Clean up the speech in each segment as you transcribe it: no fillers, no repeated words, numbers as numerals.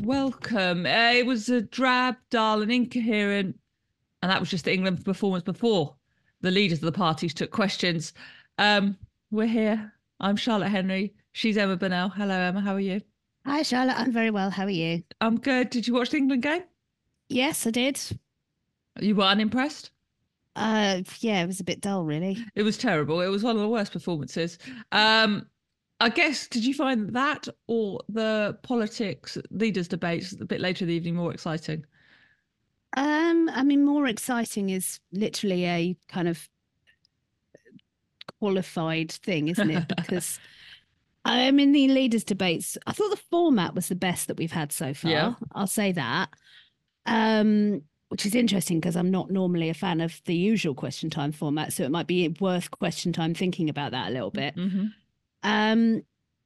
welcome. It was a drab, dull, and incoherent, and that was just the England performance before the leaders of the parties took questions. We're here. I'm Charlotte Henry. She's Emma Burnell. Hello, Emma. How are you? Hi, Charlotte. I'm very well. How are you? I'm good. Did you watch the England game? Yes, I did. You were unimpressed? Yeah, it was a bit dull, really. It was terrible. It was one of the worst performances. I guess, did you find that or the politics leaders debates a bit later in the evening more exciting? I mean, more exciting is literally a kind of qualified thing, isn't it? Because I mean, the leaders' debates, I thought the format was the best that we've had so Yeah. far. I'll say that. Which is interesting because I'm not normally a fan of the usual question time format, so it might be worth question time thinking about that a little bit. Mm-hmm. Um,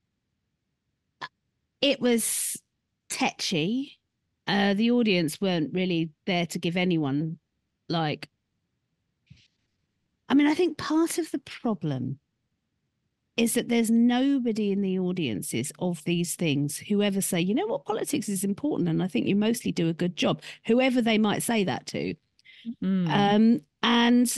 it was tetchy. The audience weren't really there to give anyone like. I mean, I think part of the problem is that there's nobody in the audiences of these things who ever say, you know what, politics is important, and I think you mostly do a good job, whoever they might say that to. And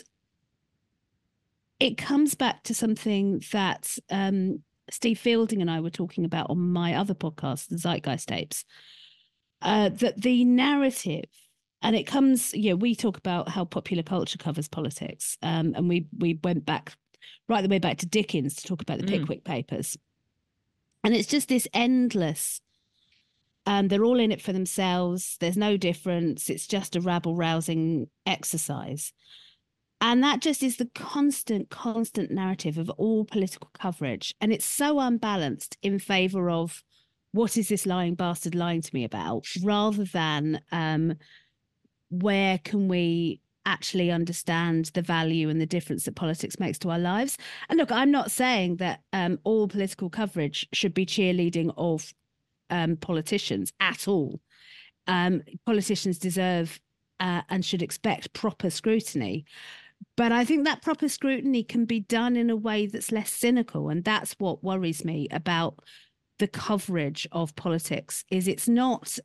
it comes back to something that Steve Fielding and I were talking about on my other podcast, the Zeitgeist Tapes, that the narrative, and it comes, we talk about how popular culture covers politics, and we went back right the way back to Dickens to talk about the Pickwick Papers, and it's just this endless. They're all in it for themselves. There's no difference. It's just a rabble-rousing exercise. And that just is the constant narrative of all political coverage. And it's so unbalanced in favour of what is this lying bastard lying to me about, rather than where can we actually understand the value and the difference that politics makes to our lives. And look, I'm not saying that all political coverage should be cheerleading of politicians at all. Politicians deserve and should expect proper scrutiny. But I think that proper scrutiny can be done in a way that's less cynical. And that's what worries me about the coverage of politics, is it's not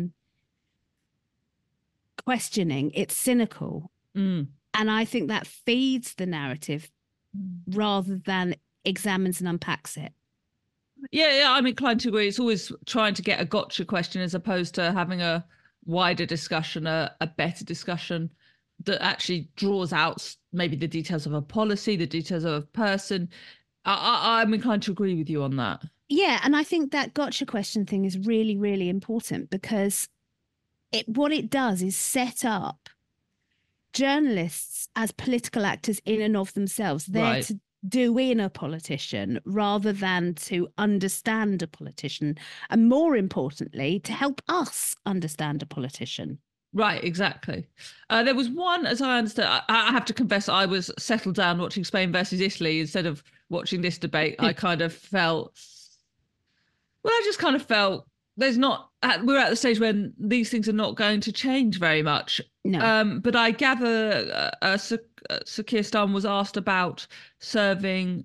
questioning, it's cynical. And I think that feeds the narrative rather than examines and unpacks it. Yeah, I'm inclined to agree. It's always trying to get a gotcha question as opposed to having a wider discussion, a better discussion that actually draws out maybe the details of a policy, the details of a person. I'm inclined to agree with you on that. Yeah, and I think that gotcha question thing is really, really important, because what it does is set up journalists as political actors in and of themselves, there to do in a politician rather than to understand a politician, and more importantly, to help us understand a politician. Right, exactly. There was one, as I understand, I have to confess, I was settled down watching Spain versus Italy instead of watching this debate. I kind of felt, well, I just kind of felt there's not, we're at the stage when these things are not going to change very much. No. But I gather Sir Keir Starmer was asked about serving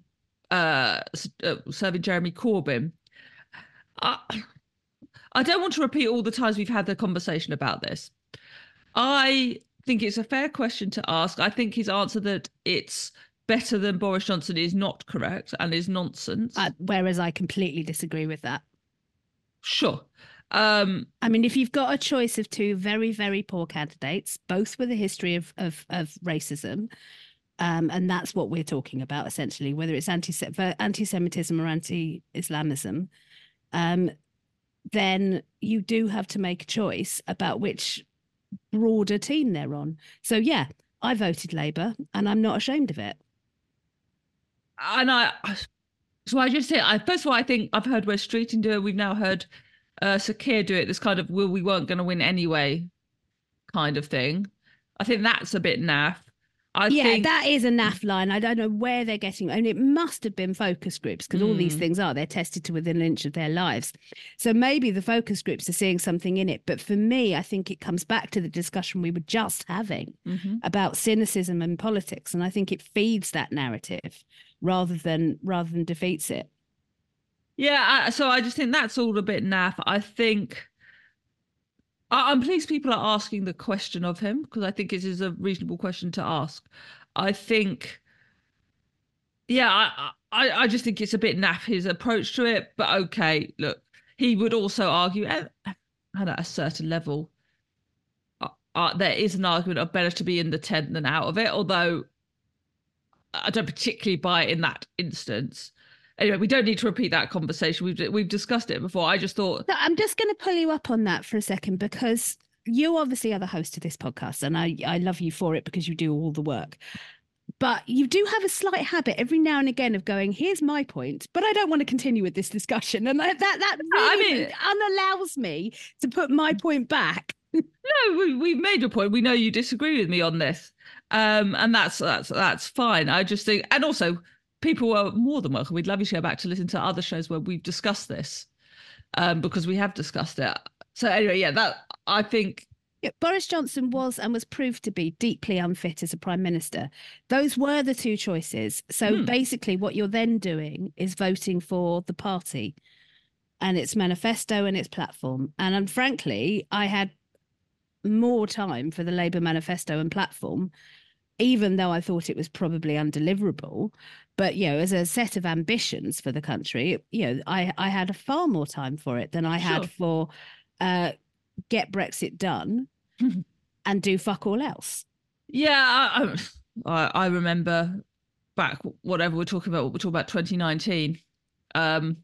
Jeremy Corbyn. I don't want to repeat all the times we've had the conversation about this. I think it's a fair question to ask. I think his answer that it's better than Boris Johnson is not correct and is nonsense. Whereas I completely disagree with that. Sure. I mean, if you've got a choice of two very, very poor candidates, both with a history of racism, and that's what we're talking about essentially, whether it's anti-Semitism or anti-Islamism, then you do have to make a choice about which broader team they're on. So yeah, I voted Labour, and I'm not ashamed of it. And so I just say, first of all, I think I've heard Wes Streeting do it. We've now heard Sir Keir do it. This kind of, well, we weren't going to win anyway kind of thing. I think that's a bit naff. I think that is a naff line. I don't know where they're getting, and it must have been focus groups, because all these things they're tested to within an inch of their lives. So maybe the focus groups are seeing something in it. But for me, I think it comes back to the discussion we were just having about cynicism and politics, and I think it feeds that narrative rather than defeats it. Yeah, so I just think that's all a bit naff. I think I'm pleased people are asking the question of him, because I think it is a reasonable question to ask. I think, yeah, just think it's a bit naff, his approach to it. But okay, look, he would also argue at a certain level, there is an argument of better to be in the tent than out of it, although I don't particularly buy it in that instance. Anyway, we don't need to repeat that conversation. We've discussed it before. I just thought. So I'm just going to pull you up on that for a second, because you obviously are the host of this podcast, and I love you for it because you do all the work. But you do have a slight habit every now and again of going, here's my point, but I don't want to continue with this discussion. And that really unallows me to put my point back. No, we've made your point. We know you disagree with me on this. And that's fine. I just think, and also people are more than welcome. We'd love you to go back to listen to other shows where we've discussed this, because we have discussed it. So anyway, yeah, that I think. Yeah, Boris Johnson was and was proved to be deeply unfit as a prime minister. Those were the two choices. So basically what you're then doing is voting for the party and its manifesto and its platform. And frankly, I had more time for the Labour manifesto and platform, even though I thought it was probably undeliverable. But, you know, as a set of ambitions for the country, you know, I had far more time for it than I had for get Brexit done and do fuck all else. Yeah, I remember back, whatever we're talking about 2019. Well,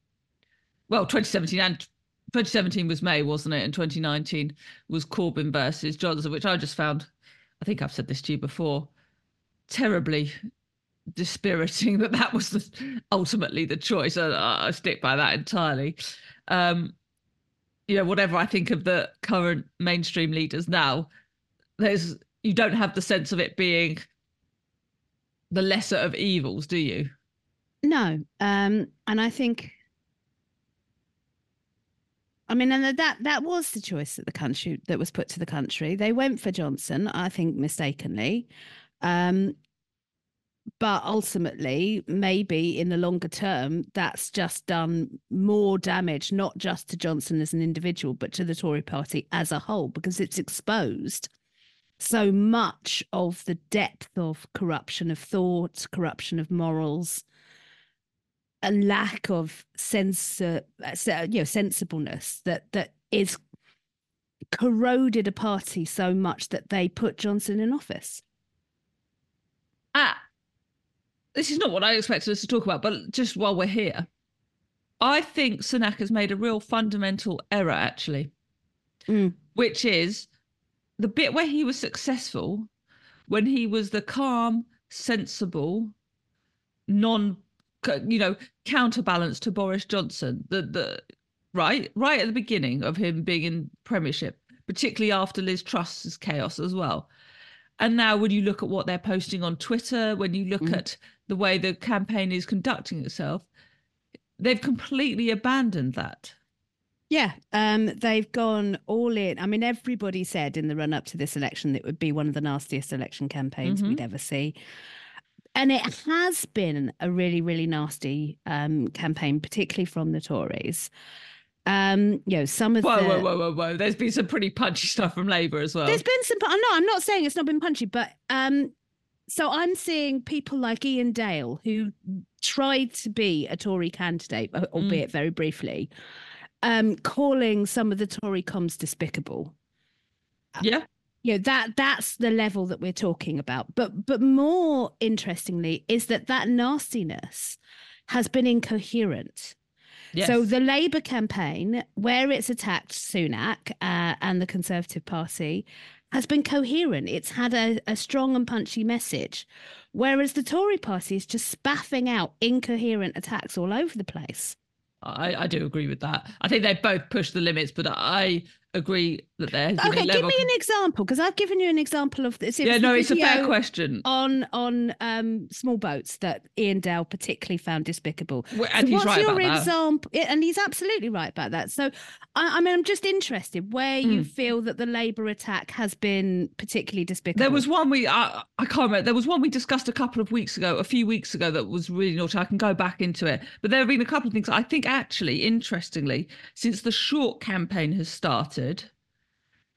2017 and 2017 was May, wasn't it? And 2019 was Corbyn versus Johnson, which I just found, I think I've said this to you before, terribly dispiriting that was ultimately the choice. I stick by that entirely. You know, whatever I think of the current mainstream leaders now, you don't have the sense of it being the lesser of evils, do you? No. And I think, I mean, and that was the choice that was put to the country. They went for Johnson, I think mistakenly. But ultimately, maybe in the longer term, that's just done more damage, not just to Johnson as an individual, but to the Tory party as a whole, because it's exposed so much of the depth of corruption of thought, corruption of morals, a lack of sensibleness that is corroded a party so much that they put Johnson in office. This is not what I expected us to talk about, but just while we're here, I think Sunak has made a real fundamental error, actually, which is the bit where he was successful when he was the calm, sensible, counterbalance to Boris Johnson, the right at the beginning of him being in Premiership, particularly after Liz Truss's chaos as well. And now when you look at what they're posting on Twitter, when you look at the way the campaign is conducting itself, they've completely abandoned that. Yeah, they've gone all in. I mean, everybody said in the run up to this election that it would be one of the nastiest election campaigns we'd ever see. And it has been a really, really nasty campaign, particularly from the Tories. You know, some of whoa. There's been some pretty punchy stuff from Labour as well. There's been some, no, I'm not saying it's not been punchy, but so I'm seeing people like Ian Dale, who tried to be a Tory candidate, albeit very briefly, calling some of the Tory comms despicable. Yeah. You know, that's the level that we're talking about. But more interestingly is that nastiness has been incoherent. Yes. So the Labour campaign, where it's attacked Sunak and the Conservative Party, has been coherent. It's had a strong and punchy message, whereas the Tory party is just spaffing out incoherent attacks all over the place. I do agree with that. I think they both push the limits, but I agree that there has been okay, a level. Give me an example, because I've given you an example of this. It's a fair question. On small boats that Ian Dale particularly found despicable. And he's right about that. And he's absolutely right about that. So, I mean, I'm just interested where you feel that the Labour attack has been particularly despicable. There was one I can't remember. There was one we discussed a few weeks ago, that was really naughty. I can go back into it. But there have been a couple of things. I think actually, interestingly, since the short campaign has started,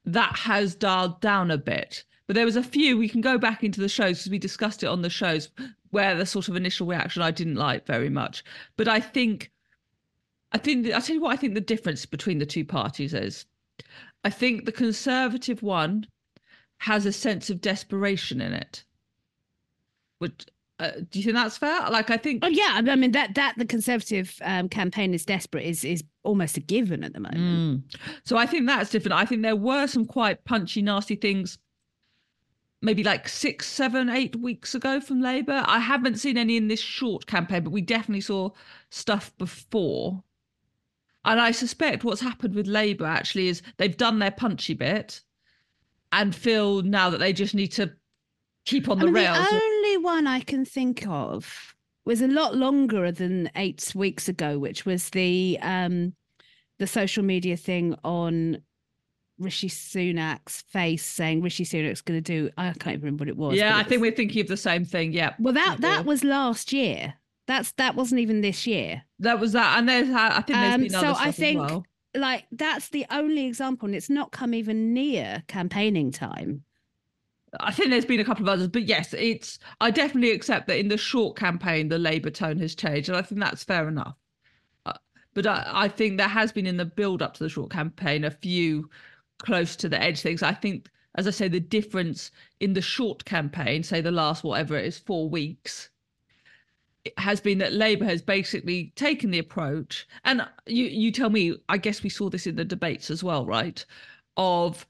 that has dialed down a bit. But there was a few, we can go back into the shows because we discussed it on the shows, where the sort of initial reaction I didn't like very much. But I think I'll tell you what I think the difference between the two parties is. I think the Conservative one has a sense of desperation in it. Would do you think that's fair? Like, I think. Oh yeah, I mean that the Conservative campaign is desperate is almost a given at the moment. So I think that's different. I think there were some quite punchy, nasty things, maybe like 6, 7, 8 weeks ago from Labour. I haven't seen any in this short campaign, but we definitely saw stuff before. And I suspect what's happened with Labour actually is they've done their punchy bit and feel now that they just need to keep on the rails. The only one I can think of was a lot longer than 8 weeks ago, which was the social media thing on Rishi Sunak's face saying Rishi Sunak's going to do, I can't even remember what it was. Yeah, I think we're thinking of the same thing. Yeah. Well, that was last year. That wasn't even this year. That was that. And I think there's been other stuff I think, as well. Like, that's the only example, and it's not come even near campaigning time. I think there's been a couple of others, but yes, I definitely accept that in the short campaign, the Labour tone has changed, and I think that's fair enough. But I think there has been in the build up to the short campaign a few close to the edge things. I think, as I say, the difference in the short campaign, say the last, whatever it is, 4 weeks, it has been that Labour has basically taken the approach, and you tell me, I guess we saw this in the debates as well, right? Of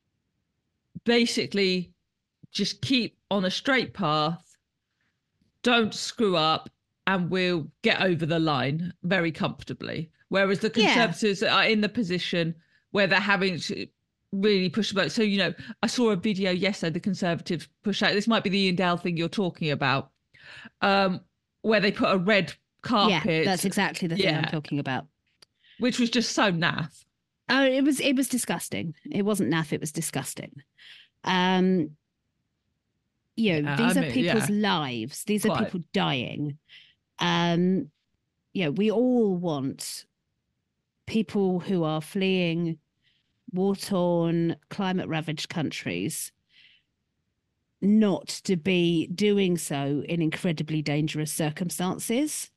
basically just keep on a straight path, don't screw up, and we'll get over the line very comfortably. Whereas the Conservatives are in the position where they're having to really push the boat. So, I saw a video yesterday, the Conservatives push out, this might be the Ian Dale thing you're talking about, where they put a red carpet. Yeah, that's exactly the thing I'm talking about. Which was just so naff. Oh, it was disgusting. It wasn't naff, it was disgusting. These are people's lives. These are people dying. We all want people who are fleeing war-torn, climate-ravaged countries not to be doing so in incredibly dangerous circumstances.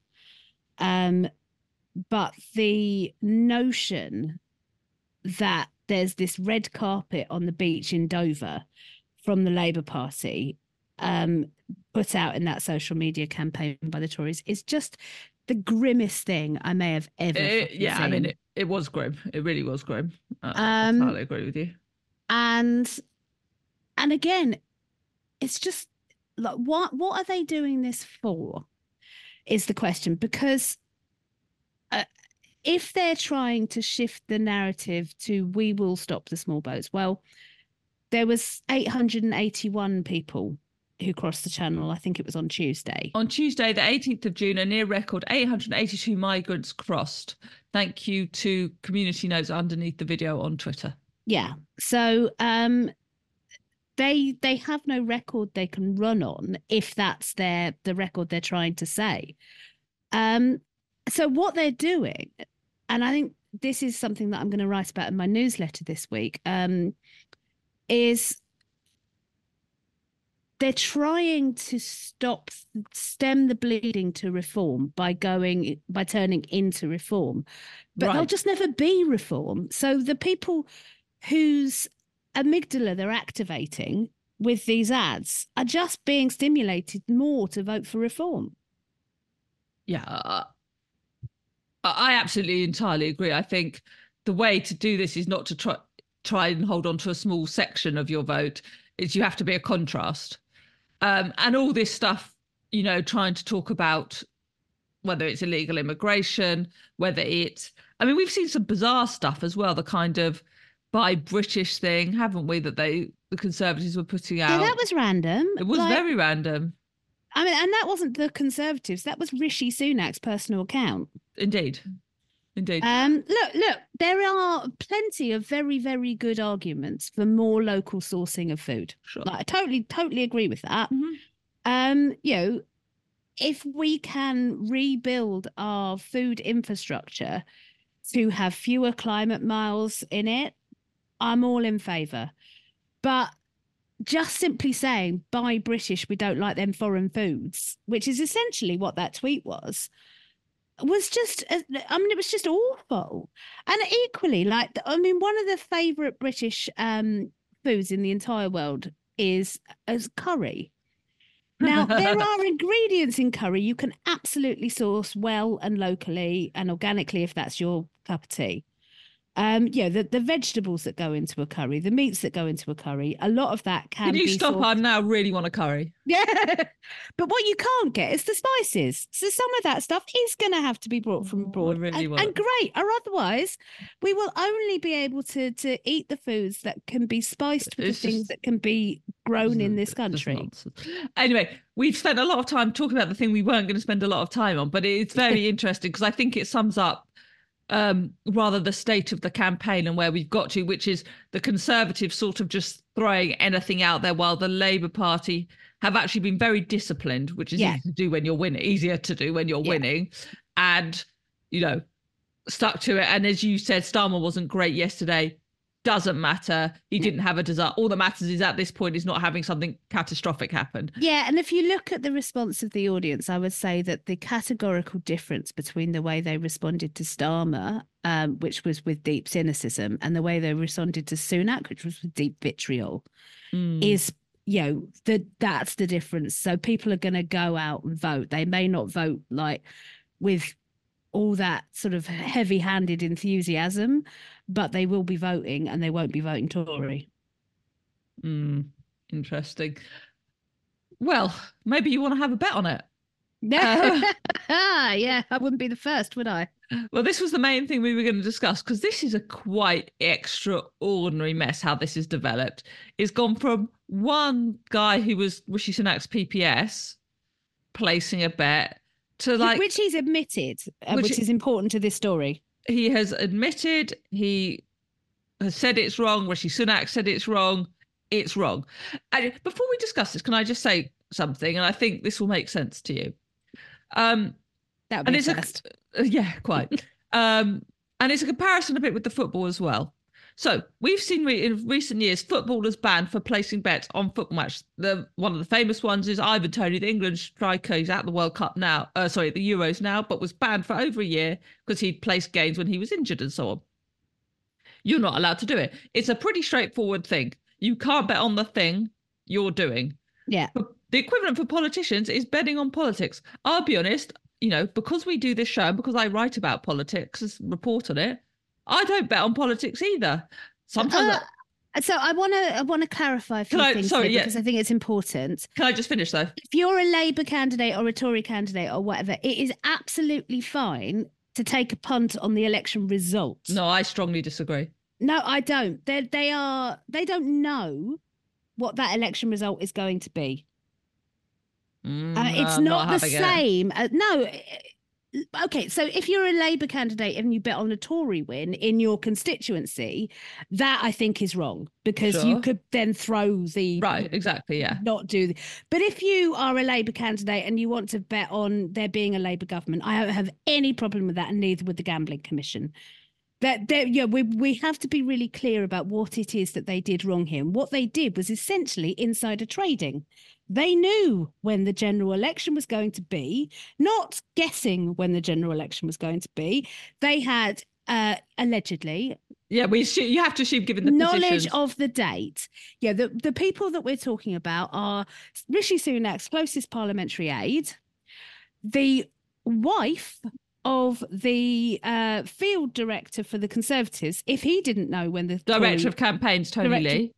But the notion that there's this red carpet on the beach in Dover from the Labour Party put out in that social media campaign by the Tories is just the grimmest thing I may have ever seen. I mean, it was grim. It really was grim. I entirely agree with you. And again, it's just like, what are they doing this for is the question, because if they're trying to shift the narrative to we will stop the small boats, well, there was 881 people who crossed the channel. I think it was on Tuesday. On Tuesday, the 18th of June, a near record 882 migrants crossed. Thank you to community notes underneath the video on Twitter. Yeah. So they have no record they can run on if that's the record they're trying to say. So what they're doing, and I think this is something that I'm going to write about in my newsletter this week, is they're trying to stem the bleeding to reform by turning into reform, but They'll just never be reform. So the people whose amygdala they're activating with these ads are just being stimulated more to vote for reform. Yeah, I absolutely entirely agree. I think the way to do this is not to try and hold on to a small section of your vote. Is you have to be a contrast. And all this stuff, trying to talk about whether it's illegal immigration, whether it's, I mean, we've seen some bizarre stuff as well, the kind of buy British thing, haven't we, that the Conservatives were putting out. Yeah, that was random. It was very random. I mean, and that wasn't the Conservatives, that was Rishi Sunak's personal account. Indeed. Look, there are plenty of very, very good arguments for more local sourcing of food. Sure. Like, I totally agree with that. Mm-hmm. If we can rebuild our food infrastructure to have fewer climate miles in it, I'm all in favour. But just simply saying, buy British, we don't like them foreign foods, which is essentially what that tweet was just, I mean, it was just awful. And equally, like, I mean, one of the favourite British foods in the entire world is curry. Now, there are ingredients in curry you can absolutely source well and locally and organically if that's your cup of tea. The vegetables that go into a curry, the meats that go into a curry, a lot of that can you be stop? sourced. I now really want a curry. Yeah. But what you can't get is the spices. So some of that stuff is going to have to be brought from abroad. Really and great. Or otherwise, we will only be able to eat the foods that can be spiced with the things that can be grown in this country. Anyway, we've spent a lot of time talking about the thing we weren't going to spend a lot of time on, but it's very interesting because I think it sums up rather the state of the campaign and where we've got to, which is the Conservatives sort of just throwing anything out there while the Labour Party have actually been very disciplined, which is easy to do when you're winning, easier to do when you're winning, and, stuck to it. And as you said, Starmer wasn't great yesterday. Doesn't matter. He didn't have a disaster. All that matters is at this point is not having something catastrophic happen. Yeah, and if you look at the response of the audience, I would say that the categorical difference between the way they responded to Starmer, which was with deep cynicism, and the way they responded to Sunak, which was with deep vitriol, is, that's the difference. So people are going to go out and vote. They may not vote like with all that sort of heavy-handed enthusiasm, but they will be voting and they won't be voting Tory. Interesting. Well, maybe you want to have a bet on it. Yeah, I wouldn't be the first, would I? Well, this was the main thing we were going to discuss because this is a quite extraordinary mess how this has developed. It's gone from one guy who was Rishi Sunak's PPS placing a bet to which he's admitted, which is important to this story. He has admitted, he has said it's wrong. Rishi Sunak said it's wrong. It's wrong. And before we discuss this, can I just say something? And I think this will make sense to you. That would be first. Yeah, quite. And it's a comparison a bit with the football as well. So we've seen in recent years footballers banned for placing bets on football matches. One of the famous ones is Ivan Toney, the England striker. He's at the World Cup now, the Euros now, but was banned for over a year because he'd placed games when he was injured and so on. You're not allowed to do it. It's a pretty straightforward thing. You can't bet on the thing you're doing. Yeah. But the equivalent for politicians is betting on politics. I'll be honest, because we do this show and because I write about politics, report on it, I don't bet on politics either. Sometimes. So I want to clarify a few things because I think it's important. Can I just finish though? If you're a Labour candidate or a Tory candidate or whatever, it is absolutely fine to take a punt on the election results. No, I strongly disagree. No, I don't. They don't know what that election result is going to be. It's not the same. No. Okay, so if you're a Labour candidate and you bet on a Tory win in your constituency, that I think is wrong because you could then throw the right, exactly, yeah, not do the, but if you are a Labour candidate and you want to bet on there being a Labour government, I don't have any problem with that, and neither would the Gambling Commission. We have to be really clear about what it is that they did wrong here. And what they did was essentially insider trading. They knew when the general election was going to be, not guessing when the general election was going to be. They had allegedly. Yeah, you have to assume given the knowledge positions. Of the date. Yeah, the people that we're talking about are Rishi Sunak's closest parliamentary aide, the wife of the field director for the Conservatives, if he didn't know when the director of campaigns Tony Lee,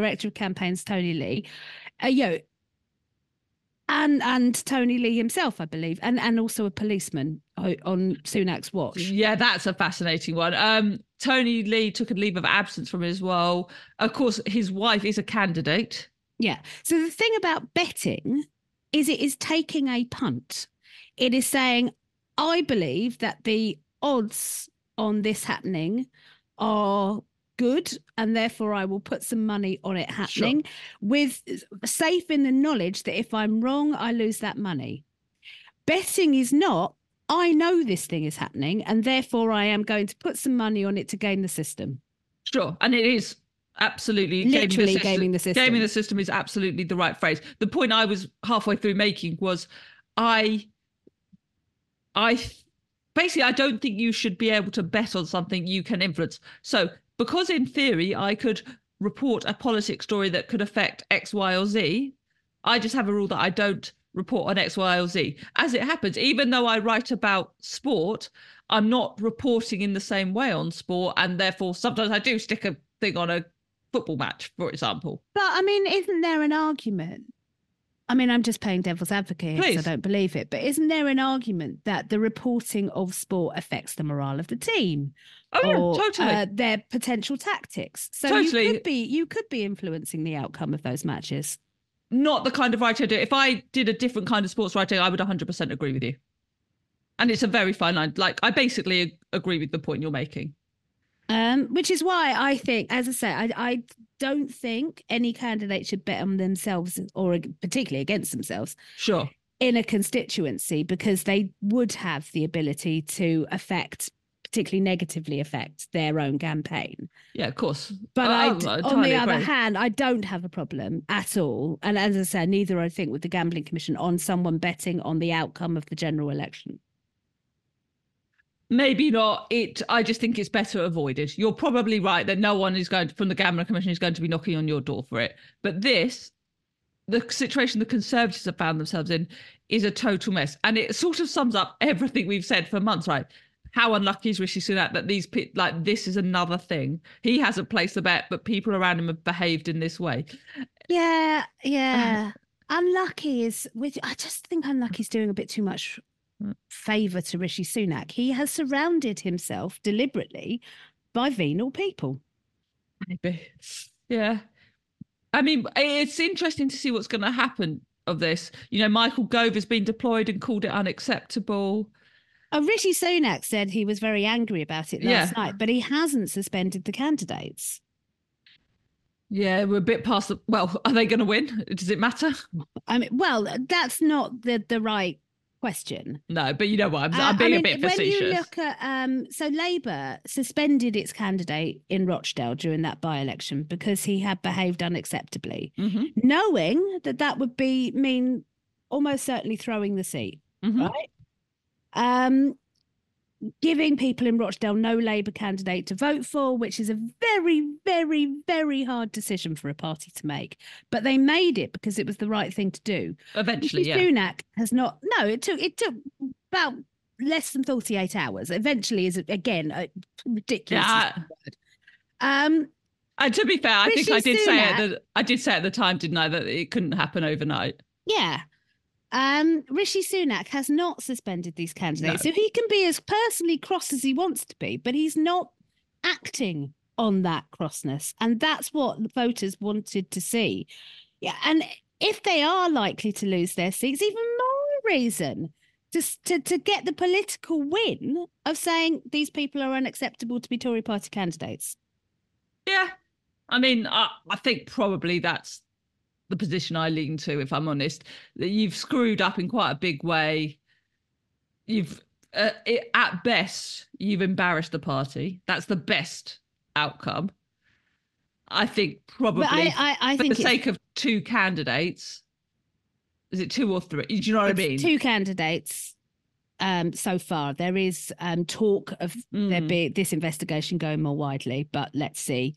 and Tony Lee himself, I believe, and also a policeman on Sunak's watch. Yeah, that's a fascinating one. Tony Lee took a leave of absence from his role. Of course, his wife is a candidate. Yeah. So the thing about betting is it is taking a punt. It is saying, I believe that the odds on this happening are good, and therefore I will put some money on it happening, with safe in the knowledge that if I'm wrong, I lose that money. Betting is not, I know this thing is happening, and therefore I am going to put some money on it to game the system. Sure. And it is Absolutely. Literally gaming the system. Gaming the system is absolutely the right phrase. The point I was halfway through making was I basically I don't think you should be able to bet on something you can influence. So because in theory I could report a politics story that could affect X, Y, or Z, I just have a rule that I don't report on X, Y, or Z. As it happens, even though I write about sport, I'm not reporting in the same way on sport, and therefore sometimes I do stick a thing on a football match, for example. But I mean, isn't there an argument? I mean, I'm just playing devil's advocate because I don't believe it. But isn't there an argument that the reporting of sport affects the morale of the team? Oh, or, yeah, totally. Their potential tactics. So totally. you could be influencing the outcome of those matches. Not the kind of writing I do. If I did a different kind of sports writing, I would 100% agree with you. And it's a very fine line. Like, I basically agree with the point you're making. Which is why I think, as I say, I don't think any candidate should bet on themselves or particularly against themselves. Sure. In a constituency, because they would have the ability to particularly negatively affect their own campaign. Yeah, of course. But on the other hand, I don't have a problem at all. And as I said, neither I think with the Gambling Commission on someone betting on the outcome of the general election. Maybe not. I just think it's better avoided. You're probably right that no one is going to, from the Gambling Commission is going to be knocking on your door for it. But the situation the Conservatives have found themselves in is a total mess. And it sort of sums up everything we've said for months, right? How unlucky is Rishi Sunak that this is another thing. He hasn't placed the bet, but people around him have behaved in this way. Yeah. Unlucky I just think unlucky is doing a bit too much favour to Rishi Sunak. He has surrounded himself deliberately by venal people. Maybe. Yeah. I mean, it's interesting to see what's going to happen of this. You know, Michael Gove has been deployed and called it unacceptable. Rishi Sunak said he was very angry about it last night, but he hasn't suspended the candidates. Yeah, we're a bit past the... Well, are they going to win? Does it matter? I mean, well, that's not the right question. No, but you know what? I'm being a bit facetious. When you look at... so Labour suspended its candidate in Rochdale during that by-election because he had behaved unacceptably, knowing that would mean almost certainly throwing the seat, right? Giving people in Rochdale no Labour candidate to vote for, which is a very, very, very hard decision for a party to make. But they made it because it was the right thing to do. Eventually, Sunak has not. No, it took about less than 48 hours. Eventually is again a ridiculous word. And to be fair, I think I did say at the time, didn't I, that it couldn't happen overnight. Yeah. Rishi Sunak has not suspended these candidates. So he can be as personally cross as he wants to be, but he's not acting on that crossness. And that's what the voters wanted to see. Yeah. And if they are likely to lose their seats, even more reason to get the political win of saying these people are unacceptable to be Tory party candidates. Yeah. I mean, I think probably that's the position I lean to, if I'm honest, that you've screwed up in quite a big way. At best, you've embarrassed the party. That's the best outcome. I think probably I think for the sake of two candidates, is it two or three? Do you know what I mean? Two candidates. So far, there is talk of there be this investigation going more widely, but let's see.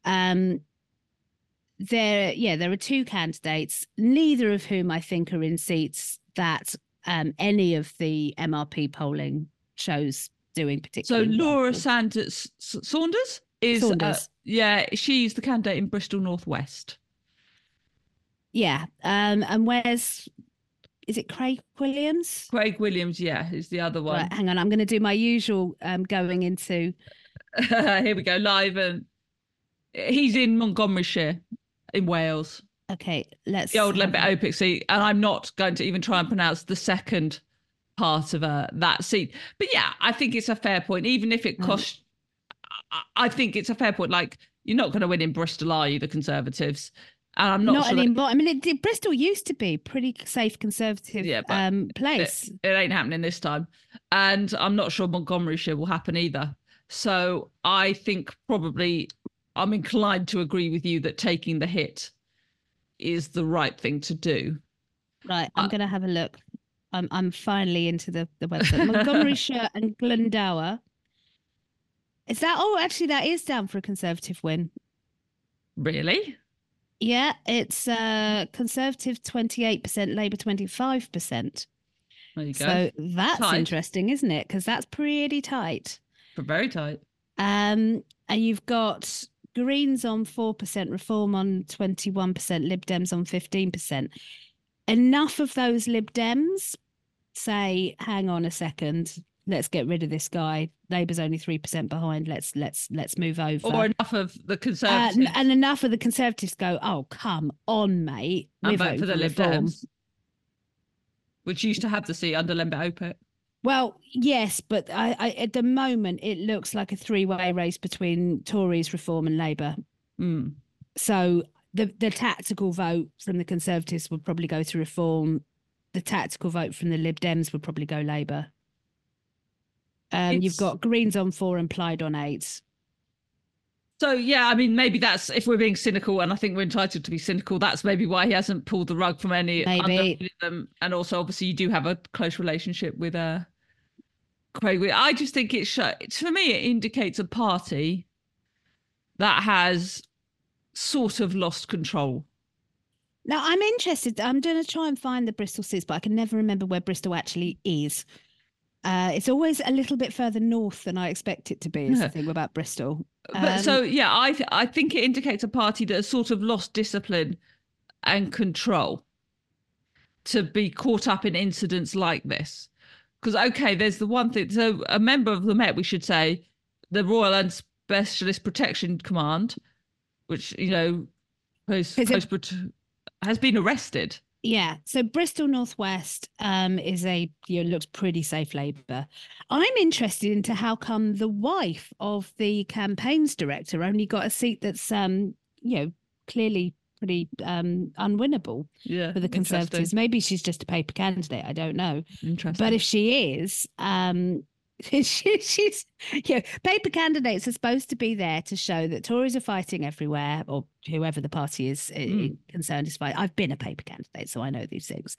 There are two candidates, neither of whom I think are in seats that any of the MRP polling shows doing particularly. So Laura Saunders is she's the candidate in Bristol Northwest. Yeah, and is it Craig Williams? Craig Williams, yeah, is the other one. Right, hang on, I'm going to do my usual going into. Here we go, live, and he's in Montgomeryshire. In Wales. Okay, let's... The old Lembit Opik seat. And I'm not going to even try and pronounce the second part of that seat. But yeah, I think it's a fair point. Even if it costs... I think it's a fair point. Like, you're not going to win in Bristol, are you, the Conservatives? And I'm not sure anymore. I mean, Bristol used to be a pretty safe Conservative place. It ain't happening this time. And I'm not sure Montgomeryshire will happen either. So I think probably... I'm inclined to agree with you that taking the hit is the right thing to do. Right, I'm going to have a look. I'm finally into the website. Montgomeryshire and Glendower. Is that? Oh, actually, that is down for a Conservative win. Really? Yeah, it's Conservative 28%, Labour 25%. There you go. So that's tight. Interesting, isn't it? Because that's pretty tight. Very tight. And you've got Greens on 4%, Reform on 21%, Lib Dems on 15%. Enough of those Lib Dems say, hang on a second, let's get rid of this guy. Labour's only 3% behind. Let's move over. Or enough of the Conservatives. And enough of the Conservatives go, oh, come on, mate. And vote for the Lib Dems, which used to have the seat under Lembit Opit. Well, yes, but I at the moment, it looks like a three-way race between Tories, Reform and Labour. Mm. So the tactical vote from the Conservatives would probably go to Reform. The tactical vote from the Lib Dems would probably go Labour. You've got Greens on 4 and Plaid on 8. So, yeah, I mean, maybe that's, if we're being cynical, and I think we're entitled to be cynical, that's maybe why he hasn't pulled the rug from any of them. And also, obviously, you do have a close relationship with Craig. I just think for me, it indicates a party that has sort of lost control. Now, I'm interested. I'm going to try and find the Bristol seats, but I can never remember where Bristol actually is. It's always a little bit further north than I expect it to be, is the thing about Bristol. But so, yeah, I think it indicates a party that has sort of lost discipline and control to be caught up in incidents like this. Because, okay, there's the one thing. So a member of the Met, we should say, the Royal and Specialist Protection Command, which, you know, has been arrested. Yeah, so Bristol Northwest looks pretty safe Labour. I'm interested into how come the wife of the campaigns director only got a seat that's clearly pretty unwinnable for the Conservatives. Maybe she's just a paper candidate. I don't know. Interesting. But if she is, she's paper candidates are supposed to be there to show that Tories are fighting everywhere, or whoever the party is concerned is fighting. I've been a paper candidate, so I know these things.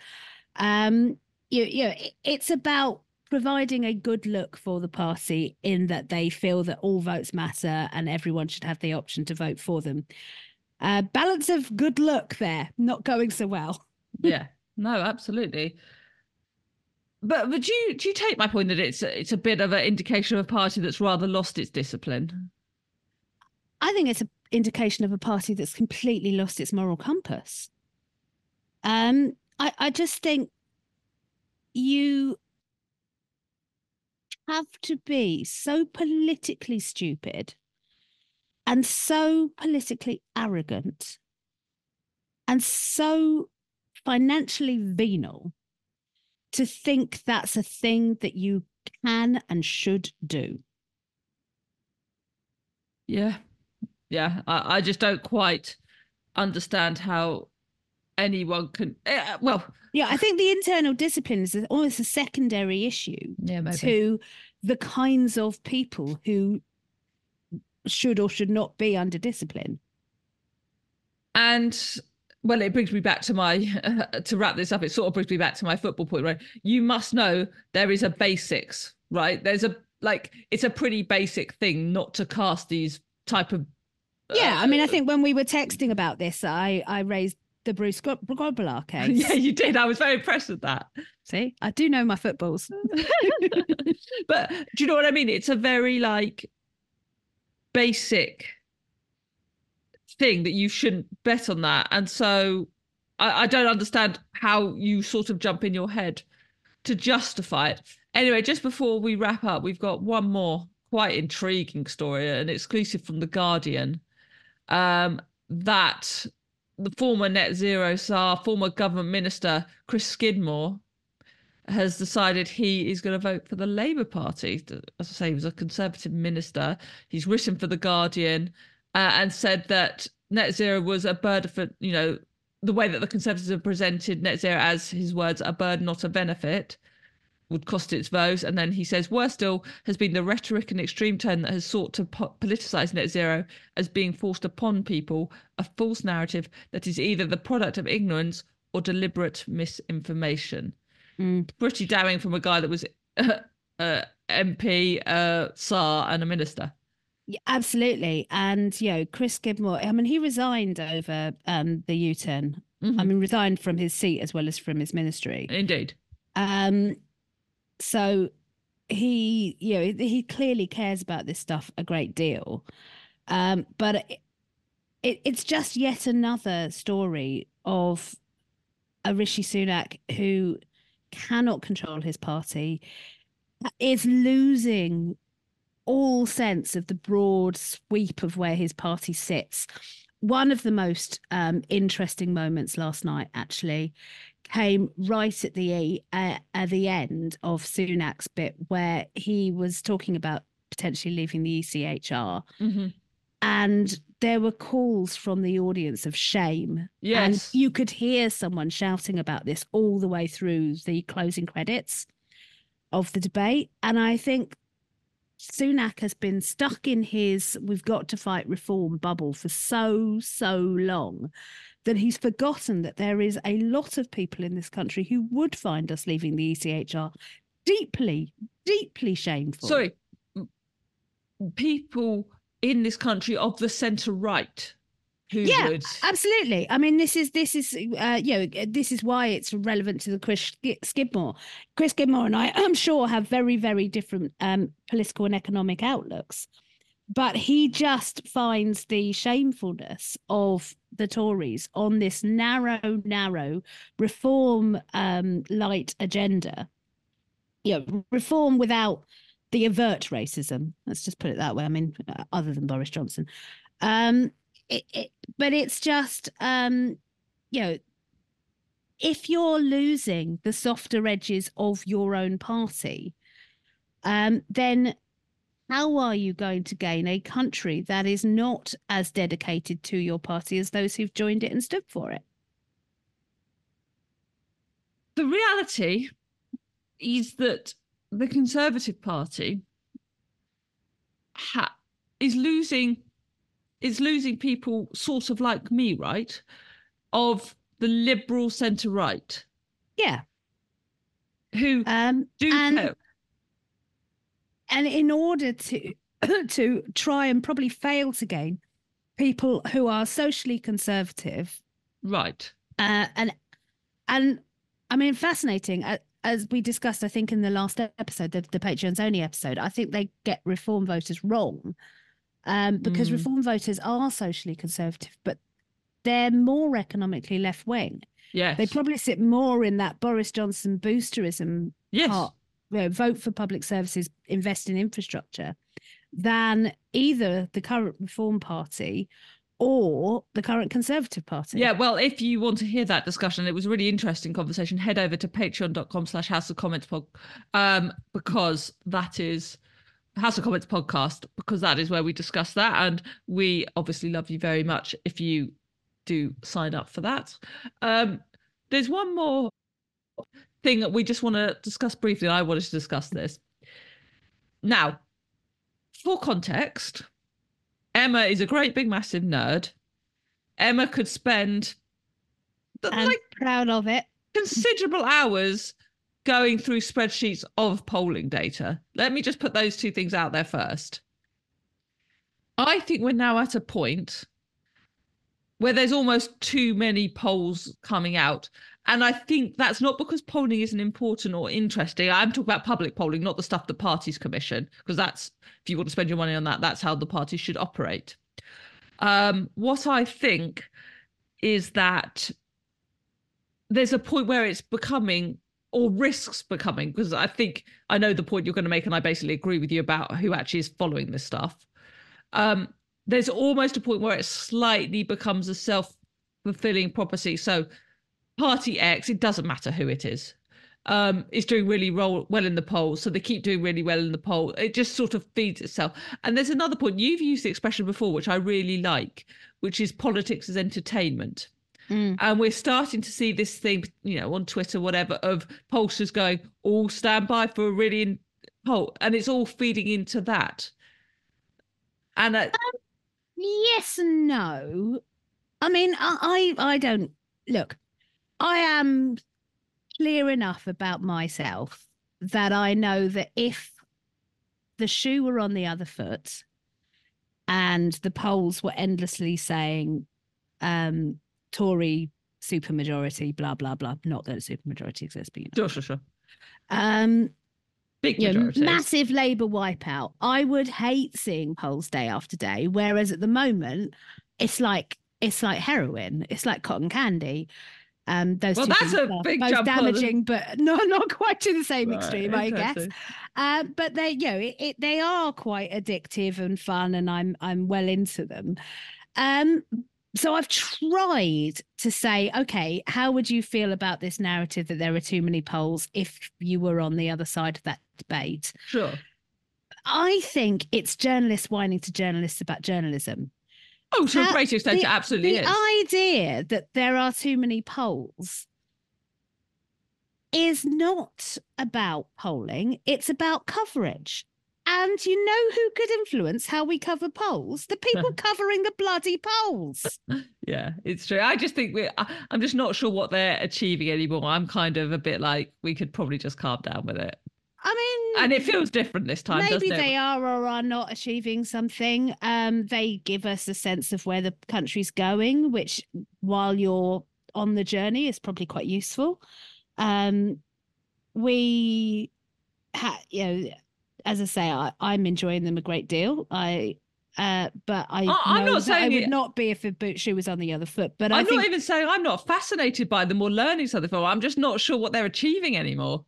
It's about providing a good look for the party in that they feel that all votes matter and everyone should have the option to vote for them. Balance of good luck there, not going so well. Yeah, no, absolutely. But do you take my point that it's a bit of an indication of a party that's rather lost its discipline? I think it's an indication of a party that's completely lost its moral compass. I just think you have to be so politically stupid and so politically arrogant and so financially venal to think that's a thing that you can and should do. Yeah. I just don't quite understand how anyone can. I think the internal discipline is almost a secondary issue to the kinds of people who should or should not be under discipline. And well, it brings me back to my to wrap this up. It sort of brings me back to my football point, right? You must know there is a basics, right? There's it's a pretty basic thing not to cast these type of. I mean, I think when we were texting about this, I raised the Bruce Grobbelaar case. Yeah, you did. I was very impressed with that. See, I do know my footballs. But do you know what I mean? It's a very basic thing that you shouldn't bet on that. And so I don't understand how you sort of jump in your head to justify it. Anyway, just before we wrap up, we've got one more quite intriguing story, an exclusive from The Guardian, that the former net zero czar, former government minister, Chris Skidmore, has decided he is going to vote for the Labour Party. As I say, he was a Conservative minister. He's written for The Guardian and said that net zero was a burden for, the way that the Conservatives have presented net zero as, his words, a burden, not a benefit. would cost its votes. And then he says, worse still has been the rhetoric and extreme tone that has sought to politicize net zero as being forced upon people, a false narrative that is either the product of ignorance or deliberate misinformation. Pretty damning from a guy that was MP, Tsar, and a minister. Yeah, absolutely. And, Chris Skidmore, I mean, he resigned over the U-turn. I mean, resigned from his seat as well as from his ministry. Indeed. So he clearly cares about this stuff a great deal. But it's just yet another story of a Rishi Sunak who cannot control his party, is losing all sense of the broad sweep of where his party sits. One of the most interesting moments last night actually came right at the end of Sunak's bit, where he was talking about potentially leaving the ECHR. And there were calls from the audience of shame. Yes. And you could hear someone shouting about this all the way through the closing credits of the debate. And I think Sunak has been stuck in his "we've got to fight reform" bubble for so long that he's forgotten that there is a lot of people in this country who would find us leaving the ECHR deeply shameful. Sorry, people in this country of the centre right who would. Absolutely. I mean, this is why it's relevant to the Chris Skidmore. Chris Skidmore and I'm sure have very, very different political and economic outlooks, but he just finds the shamefulness of the Tories on this narrow reform light agenda. Reform without the overt racism. Let's just put it that way. I mean, other than Boris Johnson. But it's just, if you're losing the softer edges of your own party, then how are you going to gain a country that is not as dedicated to your party as those who've joined it and stood for it? The reality is that the Conservative Party is losing people sort of like me, right? Of the liberal centre right. Yeah. Who do care. And in order to try and probably fail to gain people who are socially conservative. Right. And I mean, fascinating. As we discussed, I think in the last episode, the Patreon's only episode, I think they get reform voters wrong. Because reform voters are socially conservative, but they're more economically left wing. Yes. They probably sit more in that Boris Johnson boosterism part, vote for public services, invest in infrastructure, than either the current Reform Party or the current Conservative Party. Yeah, well, if you want to hear that discussion, it was a really interesting conversation, head over to patreon.com/House of Comments because that is House of Comments podcast, because that is where we discuss that. And we obviously love you very much if you do sign up for that. There's one more thing that we just want to discuss briefly. I wanted to discuss this. Now, for context, Emma is a great big massive nerd. Emma could spend I'm proud of it. Considerable hours going through spreadsheets of polling data. Let me just put those two things out there first. I think we're now at a point where there's almost too many polls coming out. And I think that's not because polling isn't important or interesting. I'm talking about public polling, not the stuff the parties commission, because that's, if you want to spend your money on that, that's how the parties should operate. What I think is that there's a point where it's becoming, or risks becoming, because I know the point you're going to make, and I basically agree with you about who actually is following this stuff. There's almost a point where it slightly becomes a self-fulfilling prophecy. So Party X, it doesn't matter who it is doing really well in the polls. So they keep doing really well in the poll. It just sort of feeds itself. And there's another point. You've used the expression before, which I really like, which is politics as entertainment. And we're starting to see this thing, on Twitter, whatever, of pollsters going, all stand by for a really poll. And it's all feeding into that. And yes and no. I mean, I don't look. I am clear enough about myself that I know that if the shoe were on the other foot and the polls were endlessly saying Tory supermajority, blah, blah, blah. Not that a supermajority exists, but Sure. Big majority. Massive Labour wipeout. I would hate seeing polls day after day, whereas at the moment, it's like heroin. It's like cotton candy. Those two that's a big both jump damaging, but not quite to the same extreme, I guess. But they are quite addictive and fun, and I'm well into them. So I've tried to say, okay, how would you feel about this narrative that there are too many polls if you were on the other side of that debate? Sure. I think it's journalists whining to journalists about journalism. Oh, to a great extent, it absolutely is. The idea that there are too many polls is not about polling, it's about coverage. And you know who could influence how we cover polls? The people covering the bloody polls. Yeah, it's true. I just think I'm just not sure what they're achieving anymore. I'm kind of a bit like, we could probably just calm down with it. I mean, and it feels different this time. Maybe doesn't it? They are or are not achieving something. They give us a sense of where the country's going, which, while you're on the journey, is probably quite useful. As I say, I'm enjoying them a great deal. But I'm not saying I would not be if a shoe was on the other foot. But I'm not even saying I'm not fascinated by them or learning something from them. I'm just not sure what they're achieving anymore.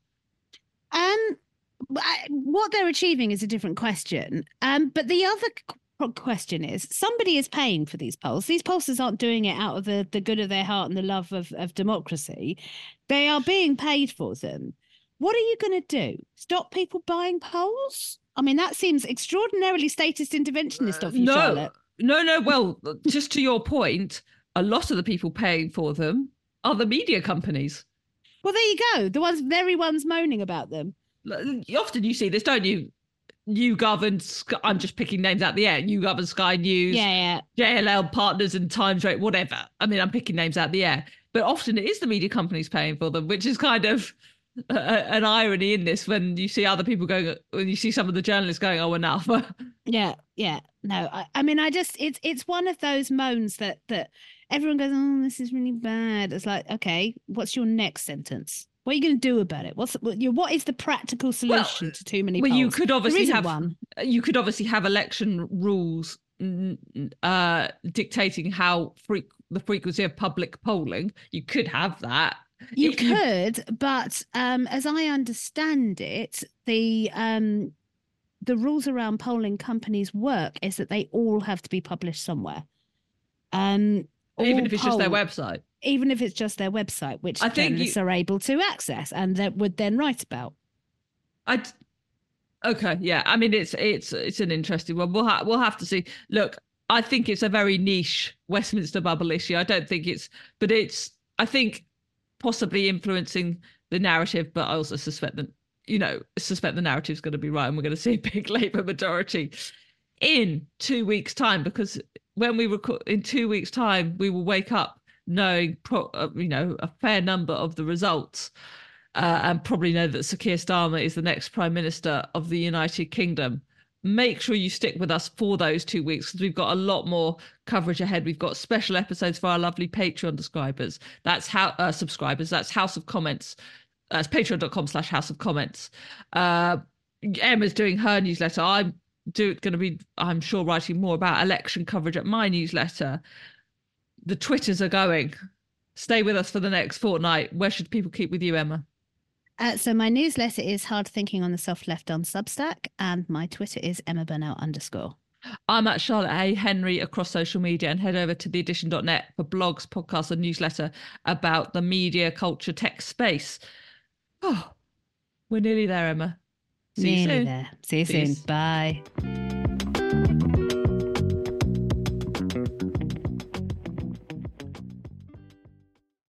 What they're achieving is a different question. But the other question is, somebody is paying for these polls. These pollsters aren't doing it out of the good of their heart and the love of democracy. They are being paid for them. What are you going to do? Stop people buying polls? I mean, that seems extraordinarily statist interventionist of you, Charlotte. No. Well, just to your point, a lot of the people paying for them are the media companies. Well, there you go. The very ones moaning about them. Often you see this, don't you? YouGov and I'm just picking names out the air. YouGov and Sky News, JLL Partners and Times Rate, whatever. I mean, I'm picking names out the air. But often it is the media companies paying for them, which is kind of an irony in this, when you see other people going, when you see some of the journalists going, oh, enough. Yeah. No, I mean, it's one of those moans that everyone goes, oh, this is really bad. It's like, okay, what's your next sentence? What are you going to do about it? What is the practical solution to too many polls? You could obviously have election rules dictating how the frequency of public polling. You could have that. You could, but as I understand it, the rules around polling companies' work is that they all have to be published somewhere. Even if it's just their website. Even if it's just their website, which journalists are able to access and that would then write about. Okay, yeah. I mean, it's an interesting one. We'll have to see. Look, I think it's a very niche Westminster bubble issue. I don't think I think possibly influencing the narrative, but I also suspect that the narrative's going to be right, and we're going to see a big Labour majority in 2 weeks' time, because when we record in 2 weeks' time, we will wake up knowing a fair number of the results, and probably know that Sir Keir Starmer is the next Prime Minister of the United Kingdom. Make sure you stick with us for those 2 weeks, because we've got a lot more coverage ahead. We've got special episodes for our lovely Patreon subscribers. That's That's House of Comments. That's patreon.com/House of Comments. Emma's doing her newsletter. I'm sure, writing more about election coverage at my newsletter. The Twitters are going. Stay with us for the next fortnight. Where should people keep with you, Emma? So my newsletter is Hard Thinking on the Soft Left on Substack, and my Twitter is @EmmaBurnell_. I'm at Charlotte A. Henry across social media, and head over to theedition.net for blogs, podcasts, and newsletter about the media, culture, tech space. Oh, we're nearly there, Emma. See you soon. See you soon. Bye.